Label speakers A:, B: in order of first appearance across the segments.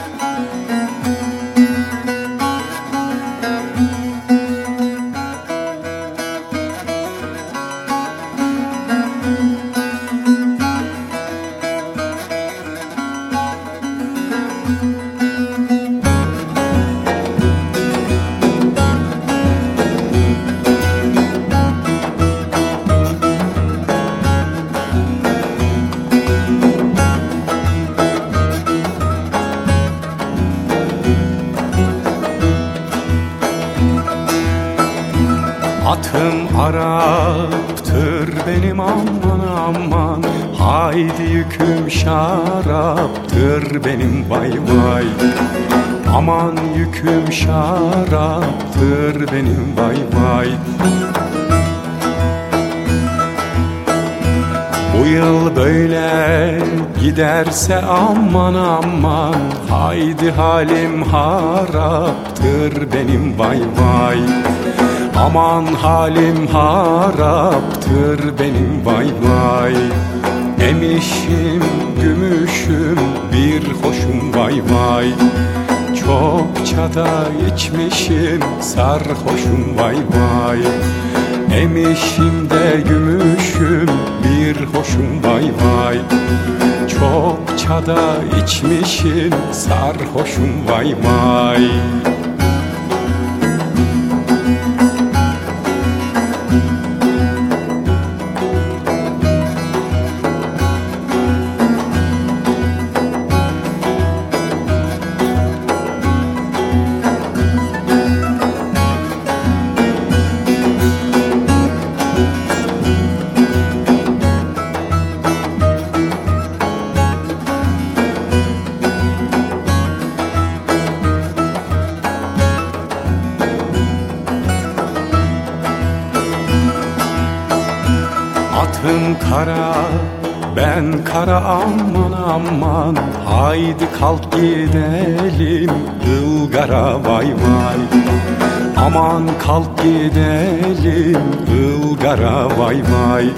A: Atım Arap'tır benim aman aman, haydi yüküm şaraptır benim vay vay. Aman yüküm şaraptır benim vay vay. Bu yıl böyle giderse aman aman, haydi halim haraptır benim vay vay. Aman halim haraptır benim vay vay. Emişim gümüşüm bir hoşum vay vay. Çokça da içmişim sarhoşum vay vay. Emişim de gümüşüm bir hoşum vay vay. Çokça da içmişim sarhoşum vay vay. Atım kara, ben kara aman aman, haydi kalk gidelim Ilgar'a vay vay. Aman kalk gidelim Ilgar'a vay vay.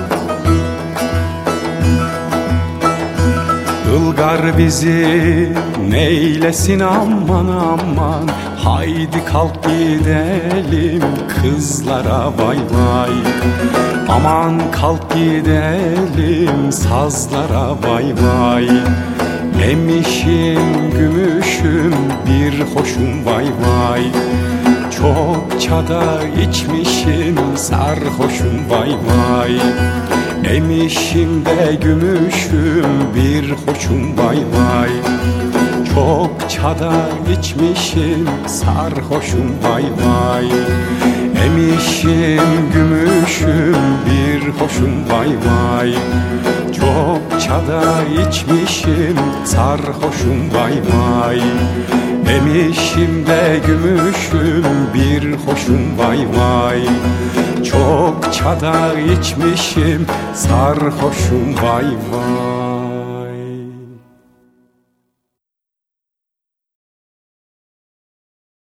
A: Ilgar bizi neylesin aman aman, haydi kalk gidelim kızlara vay vay. Aman kalk gidelim sazlara vay vay. Emişim gümüşüm bir hoşum vay vay. Çokça da içmişim sarhoşum vay vay. Emişim de gümüşüm bir hoşum vay vay. Çokça da içmişim sarhoşum vay vay. Emişim gümüşüm bir hoşum vay vay. Çokça da içmişim sarhoşum vay vay. Emişim de gümüşüm bir hoşum vay vay. Çokça da içmişim sarhoşum vay vay.